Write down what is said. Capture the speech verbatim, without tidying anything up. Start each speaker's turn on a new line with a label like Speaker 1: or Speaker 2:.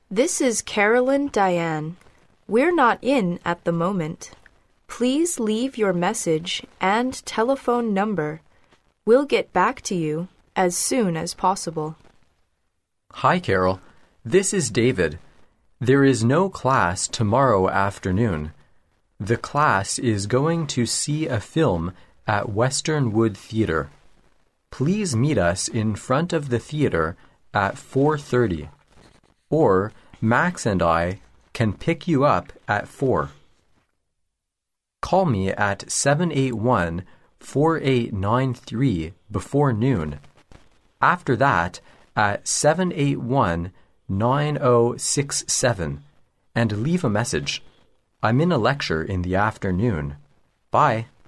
Speaker 1: This is Carolyn Diane. We're not in at the moment. Please leave your message and telephone number. We'll get back to you as soon as possible.
Speaker 2: Hi, Carol. This is David. There is no class tomorrow afternoon. The class is going to see a film at Western Wood Theatre. Please meet us in front of the theatre at four thirty. Or Max and I can pick you up at four. Call me at seven eight one, four eight nine three before noon. After that, at seven eight one, nine zero six seven, and leave a message. I'm in a lecture in the afternoon. Bye.